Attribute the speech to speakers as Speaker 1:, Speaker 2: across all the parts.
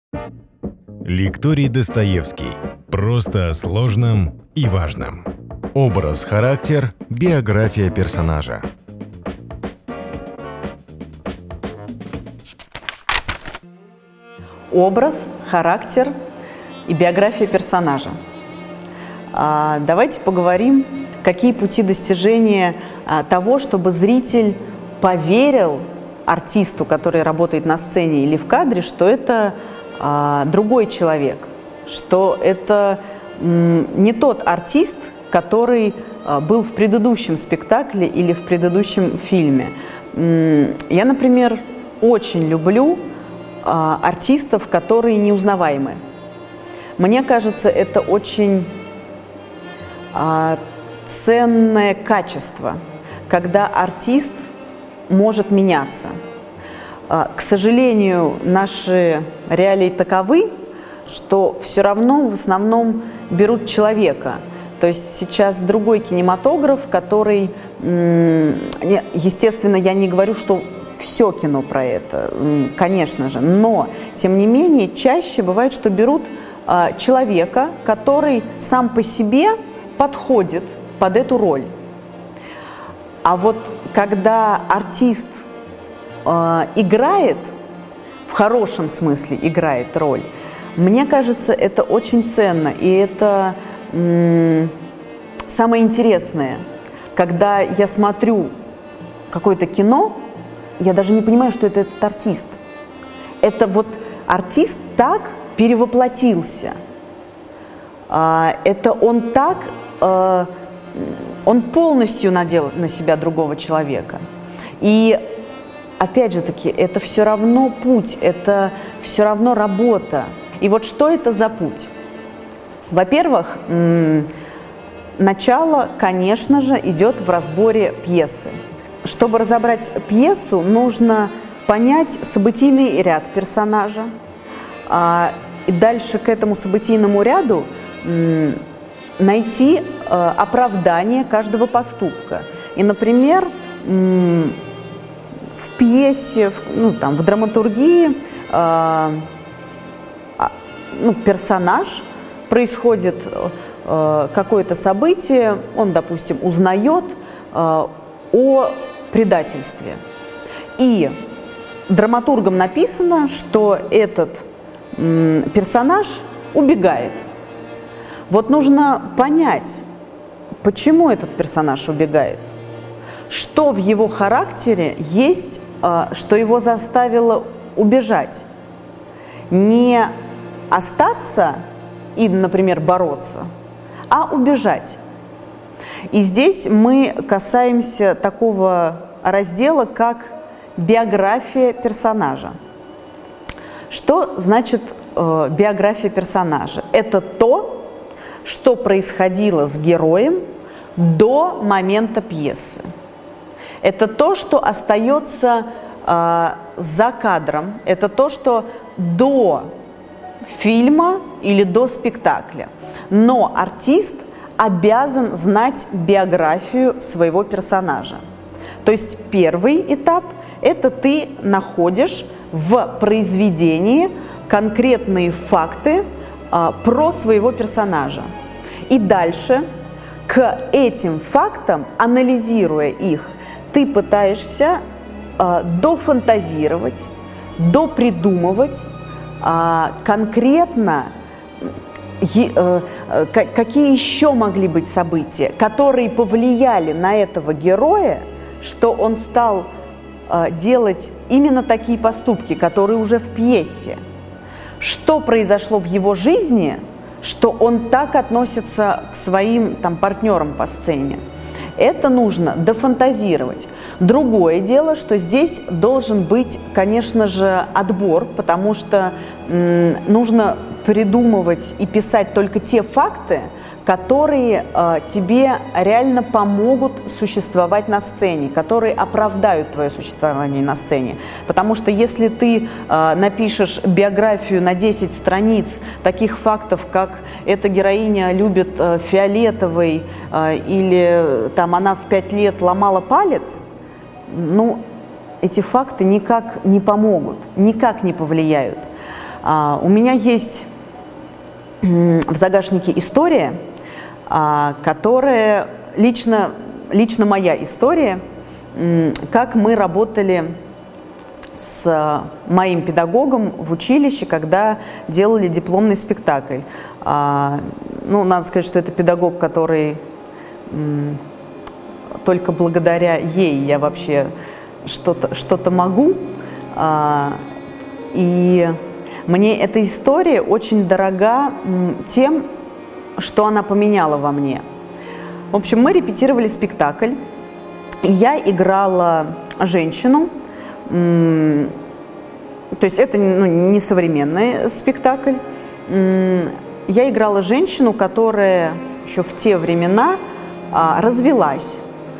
Speaker 1: Лекторий Достоевский. Просто о сложном и важном. Образ, характер, биография персонажа.
Speaker 2: Образ, характер и биография персонажа. Давайте поговорим, какие пути достижения того, чтобы зритель поверил артисту, который работает на сцене или в кадре, что это другой человек, что это не тот артист, который был в предыдущем спектакле или в предыдущем фильме. Я, например, очень люблю артистов, которые неузнаваемы. Мне кажется, это очень ценное качество, когда артист может меняться. К сожалению, наши реалии таковы, что все равно в основном берут человека. То есть сейчас другой кинематограф, который, естественно, я не говорю, что все кино про это, конечно же, но, тем не менее, чаще бывает, что берут человека, который сам по себе подходит под эту роль. А вот когда артист играет, в хорошем смысле играет роль, мне кажется, это очень ценно. И это самое интересное. Когда я смотрю какое-то кино, я даже не понимаю, что это этот артист. Это вот артист так перевоплотился. Это он так, он полностью надел на себя другого человека. И опять же таки, это все равно путь, это все равно работа. И вот что это за путь? Во-первых, начало, конечно же, идет в разборе пьесы. Чтобы разобрать пьесу, нужно понять событийный ряд персонажа. И дальше к этому событийному ряду найти оправдание каждого поступка. И, например, в пьесе, в драматургии персонаж, происходит какое-то событие, он, допустим, узнает о предательстве. И драматургом написано, что этот персонаж убегает. Вот нужно понять, почему этот персонаж убегает. Что в его характере есть, что его заставило убежать. Не остаться и, например, бороться, а убежать. И здесь мы касаемся такого раздела, как биография персонажа. Что значит биография персонажа? Это то, что происходило с героем до момента пьесы. Это то, что остается за кадром, это то, что до фильма или до спектакля. Но артист обязан знать биографию своего персонажа. То есть первый этап – это ты находишь в произведении конкретные факты про своего персонажа. И дальше к этим фактам, анализируя их, ты пытаешься дофантазировать, допридумывать конкретно, какие еще могли быть события, которые повлияли на этого героя, что он стал делать именно такие поступки, которые уже в пьесе. Что произошло в его жизни, что он так относится к своим партнерам по сцене. Это нужно дофантазировать. Другое дело, что здесь должен быть, конечно же, отбор, потому что нужно придумывать и писать только те факты, которые тебе реально помогут существовать на сцене, которые оправдают твое существование на сцене. Потому что если ты напишешь биографию на 10 страниц таких фактов, как эта героиня любит фиолетовый или она в 5 лет ломала палец, эти факты никак не помогут, никак не повлияют. У меня есть в загашнике история, которая лично моя история, как мы работали с моим педагогом в училище, когда делали дипломный спектакль. Надо сказать, что это педагог, который только благодаря ей я вообще что-то могу. И мне эта история очень дорога тем, что она поменяла во мне. В общем, мы репетировали спектакль, и я играла женщину. То есть это не современный спектакль. Я играла женщину, которая еще в те времена развелась.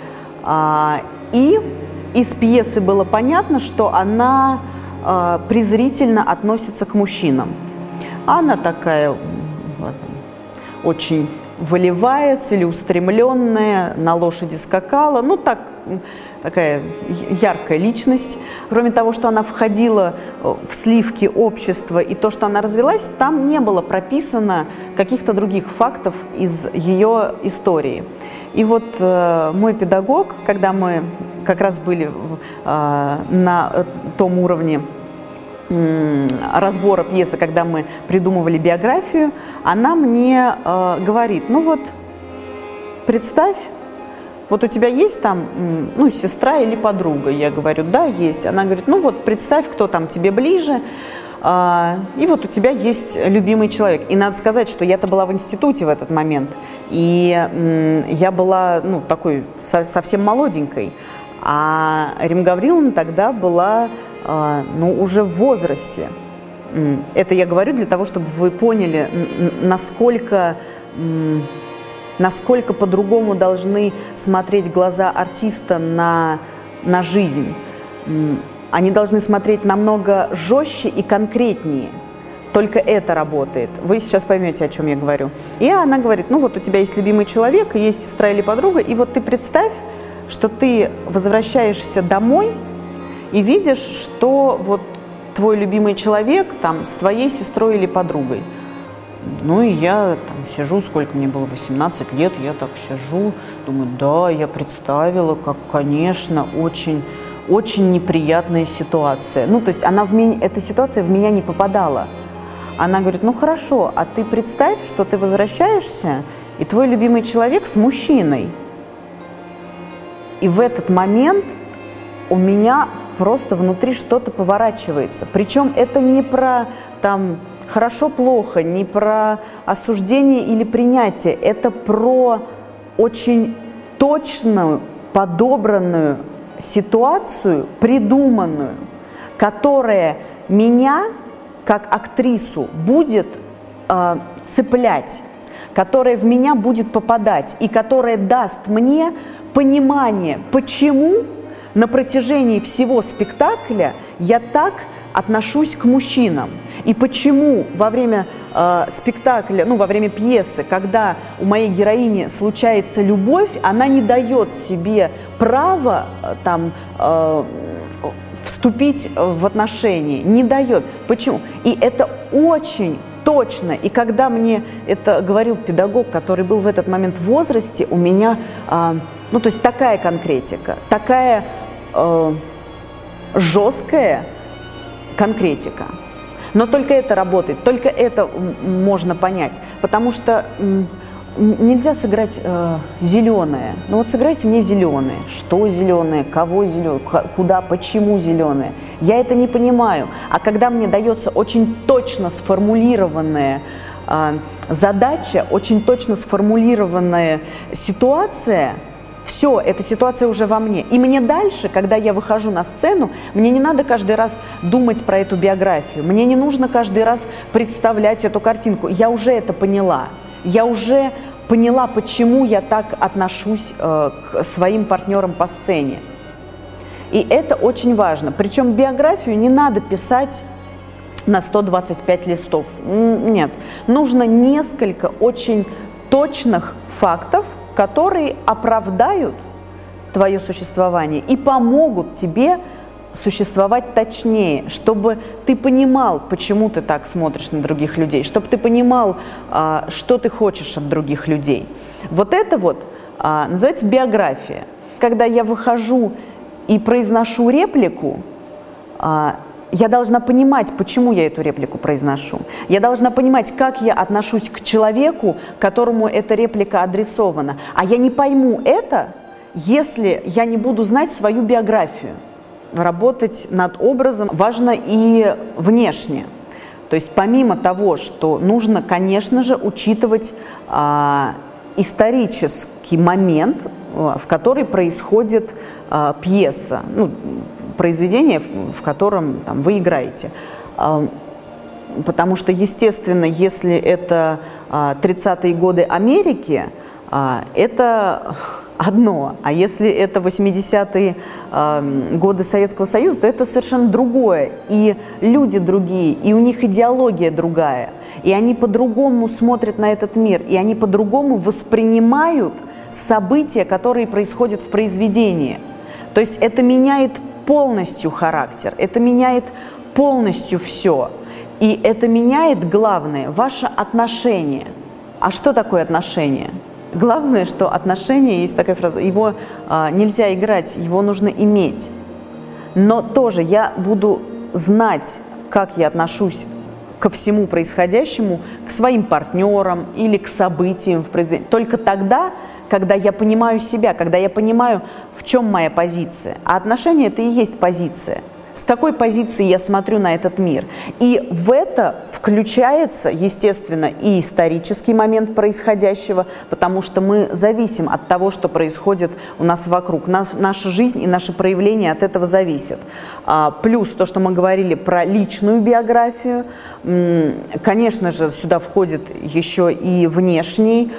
Speaker 2: И из пьесы было понятно, что она презрительно относится к мужчинам. Она такая очень волевая, целеустремленная, на лошади скакала, такая яркая личность. Кроме того, что она входила в сливки общества и то, что она развелась, там не было прописано каких-то других фактов из ее истории. И вот мой педагог, когда мы как раз были на том уровне разбора пьесы, когда мы придумывали биографию, она мне говорит: представь, вот у тебя есть там, сестра или подруга? Я говорю: да, есть. Она говорит: представь, кто там тебе ближе, и вот у тебя есть любимый человек. И надо сказать, что я-то была в институте в этот момент, и я была, такой совсем молоденькой, а Римма Гавриловна тогда была, уже в возрасте. Это я говорю для того, чтобы вы поняли, насколько по-другому должны смотреть глаза артиста на жизнь. Они должны смотреть намного жестче и конкретнее. Только это работает. Вы сейчас поймете, о чем я говорю. И она говорит: у тебя есть любимый человек, есть сестра или подруга, и вот ты представь, что ты возвращаешься домой и видишь, что вот твой любимый человек там с твоей сестрой или подругой. И я там сижу, сколько мне было, 18 лет, я так сижу, думаю: да, я представила, как, конечно, очень, очень неприятная ситуация. То есть эта ситуация в меня не попадала. Она говорит: хорошо, а ты представь, что ты возвращаешься, и твой любимый человек с мужчиной. И в этот момент у меня просто внутри что-то поворачивается. Причем это не про хорошо-плохо, не про осуждение или принятие. Это про очень точную, подобранную ситуацию, придуманную, которая меня, как актрису, будет цеплять, которая в меня будет попадать и которая даст мне понимание, почему на протяжении всего спектакля я так отношусь к мужчинам. И почему во время спектакля, во время пьесы, когда у моей героини случается любовь, она не дает себе права вступить в отношения, не дает. Почему? И это очень точно. И когда мне это говорил педагог, который был в этот момент в возрасте, у меня, то есть такая конкретика, такая жесткая конкретика. Но только это работает, только это можно понять, потому что нельзя сыграть зеленое. Сыграйте мне зеленое. Что зеленое, кого зеленое, куда, почему зеленое. Я это не понимаю. А когда мне дается очень точно сформулированная задача, очень точно сформулированная ситуация, все, эта ситуация уже во мне. И мне дальше, когда я выхожу на сцену, мне не надо каждый раз думать про эту биографию. Мне не нужно каждый раз представлять эту картинку. Я уже это поняла. Я уже поняла, почему я так отношусь к своим партнерам по сцене. И это очень важно. Причем биографию не надо писать на 125 листов. Нет. Нужно несколько очень точных фактов, которые оправдают твое существование и помогут тебе существовать точнее, чтобы ты понимал, почему ты так смотришь на других людей, чтобы ты понимал, что ты хочешь от других людей. Вот это вот называется биография. Когда я выхожу и произношу реплику, я должна понимать, почему я эту реплику произношу. Я должна понимать, как я отношусь к человеку, которому эта реплика адресована. А я не пойму это, если я не буду знать свою биографию. Работать над образом важно и внешне. То есть помимо того, что нужно, конечно же, учитывать исторический момент, в который происходит пьеса, произведение, в котором вы играете. Потому что, естественно, если это 30-е годы Америки, это одно, а если это 80-е годы Советского Союза, то это совершенно другое. И люди другие, и у них идеология другая, и они по-другому смотрят на этот мир, и они по-другому воспринимают события, которые происходят в произведении. То есть это меняет полностью характер, это меняет полностью все. И это меняет, главное, ваше отношение. А что такое отношение? Главное, что отношение, есть такая фраза, его нельзя играть, его нужно иметь. Но тоже я буду знать, как я отношусь ко всему происходящему, к своим партнерам или к событиям в произведении. Только тогда, когда я понимаю себя, когда я понимаю, в чем моя позиция. А отношения – это и есть позиция. С какой позиции я смотрю на этот мир. И в это включается, естественно, и исторический момент происходящего, потому что мы зависим от того, что происходит у нас вокруг. Наша жизнь и наше проявление от этого зависят. Плюс то, что мы говорили про личную биографию, конечно же, сюда входит еще и внешний,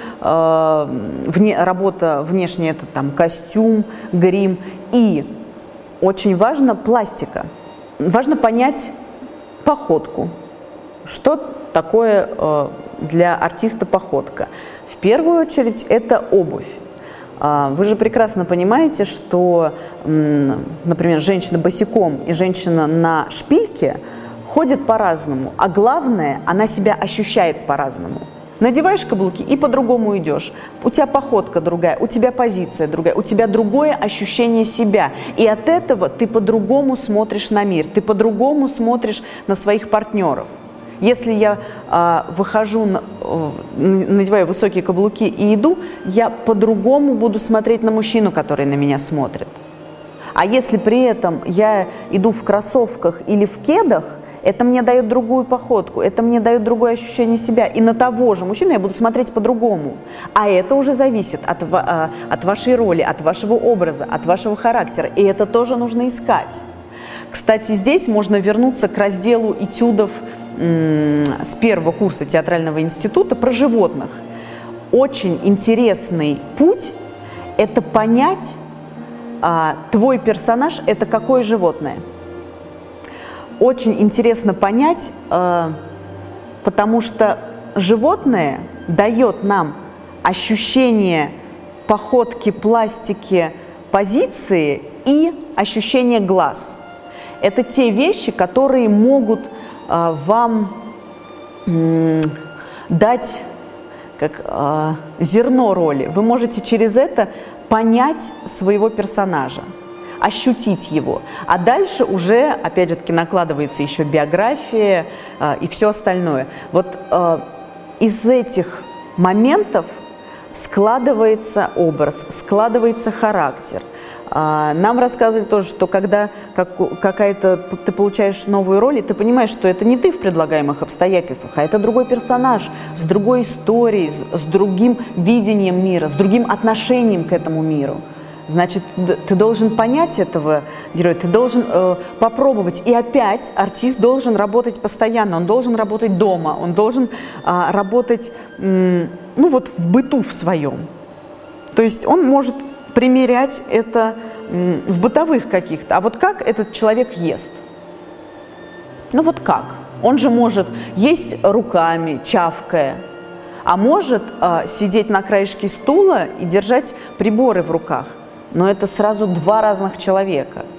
Speaker 2: работа внешняя, это там костюм, грим, и очень важна пластика. Важно понять походку. Что такое для артиста походка? В первую очередь это обувь. Вы же прекрасно понимаете, что, например, женщина босиком и женщина на шпильке ходят по-разному, а главное, она себя ощущает по-разному. Надеваешь каблуки и по-другому идешь. У тебя походка другая, у тебя позиция другая, у тебя другое ощущение себя. И от этого ты по-другому смотришь на мир, ты по-другому смотришь на своих партнеров. Если я выхожу, надеваю высокие каблуки и иду, я по-другому буду смотреть на мужчину, который на меня смотрит. А если при этом я иду в кроссовках или в кедах, это мне дает другую походку, это мне дает другое ощущение себя. И на того же мужчину я буду смотреть по-другому. А это уже зависит от вашей роли, от вашего образа, от вашего характера. И это тоже нужно искать. Кстати, здесь можно вернуться к разделу этюдов с первого курса театрального института про животных. Очень интересный путь – это понять, твой персонаж – это какое животное. Очень интересно понять, потому что животное дает нам ощущение походки, пластики, позиции и ощущение глаз. Это те вещи, которые могут вам дать как зерно роли. Вы можете через это понять своего персонажа, ощутить его. А дальше уже, опять же таки, накладывается еще биография и все остальное. Вот из этих моментов складывается образ, складывается характер. Нам рассказывали тоже, что когда ты получаешь новую роль, и ты понимаешь, что это не ты в предлагаемых обстоятельствах, а это другой персонаж, с другой историей, с другим видением мира, с другим отношением к этому миру. Значит, ты должен понять этого героя, ты должен попробовать. И опять артист должен работать постоянно, он должен работать дома, он должен работать в быту в своем. То есть он может примерять это в бытовых каких-то. А вот как этот человек ест? Как? Он же может есть руками, чавкая, а может сидеть на краешке стула и держать приборы в руках. Но это сразу два разных человека.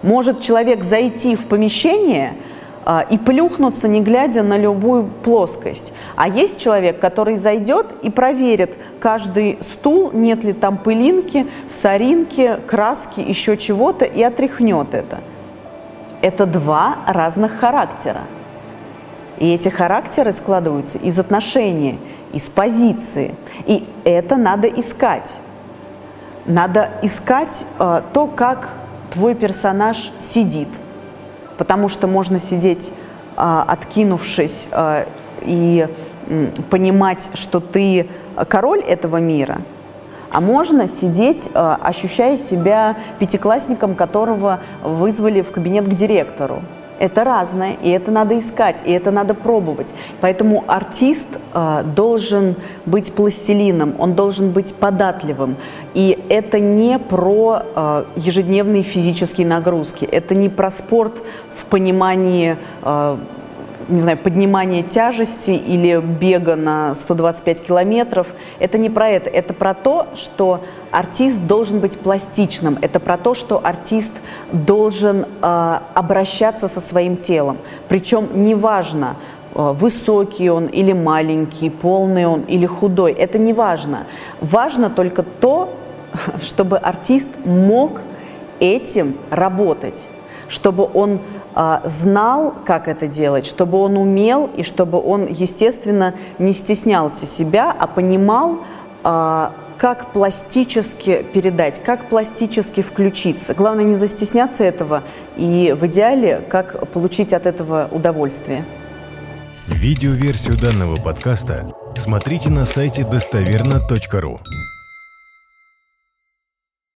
Speaker 2: Может человек зайти в помещение и плюхнуться, не глядя на любую плоскость. А есть человек, который зайдет и проверит каждый стул, нет ли там пылинки, соринки, краски, еще чего-то, и отряхнет это. Это два разных характера. И эти характеры складываются из отношения, из позиции. И это надо искать. Надо искать то, как твой персонаж сидит. Потому что можно сидеть, откинувшись, и понимать, что ты король этого мира, а можно сидеть, ощущая себя пятиклассником, которого вызвали в кабинет к директору. Это разное, и это надо искать, и это надо пробовать. Поэтому артист должен быть пластилином, он должен быть податливым. И это не про ежедневные физические нагрузки, это не про спорт в понимании, не знаю, поднимания тяжести или бега на 125 километров. Это не про это про то, что артист должен быть пластичным, это про то, что артист должен обращаться со своим телом. Причем неважно, высокий он или маленький, полный он или худой, это не важно. Важно только то, чтобы артист мог этим работать, чтобы он знал, как это делать, чтобы он умел, и чтобы он, естественно, не стеснялся себя, а понимал, как пластически передать, как пластически включиться. Главное не застесняться этого, и в идеале, как получить от этого удовольствие.
Speaker 1: Видеоверсию данного подкаста смотрите на сайте достоверно.ру.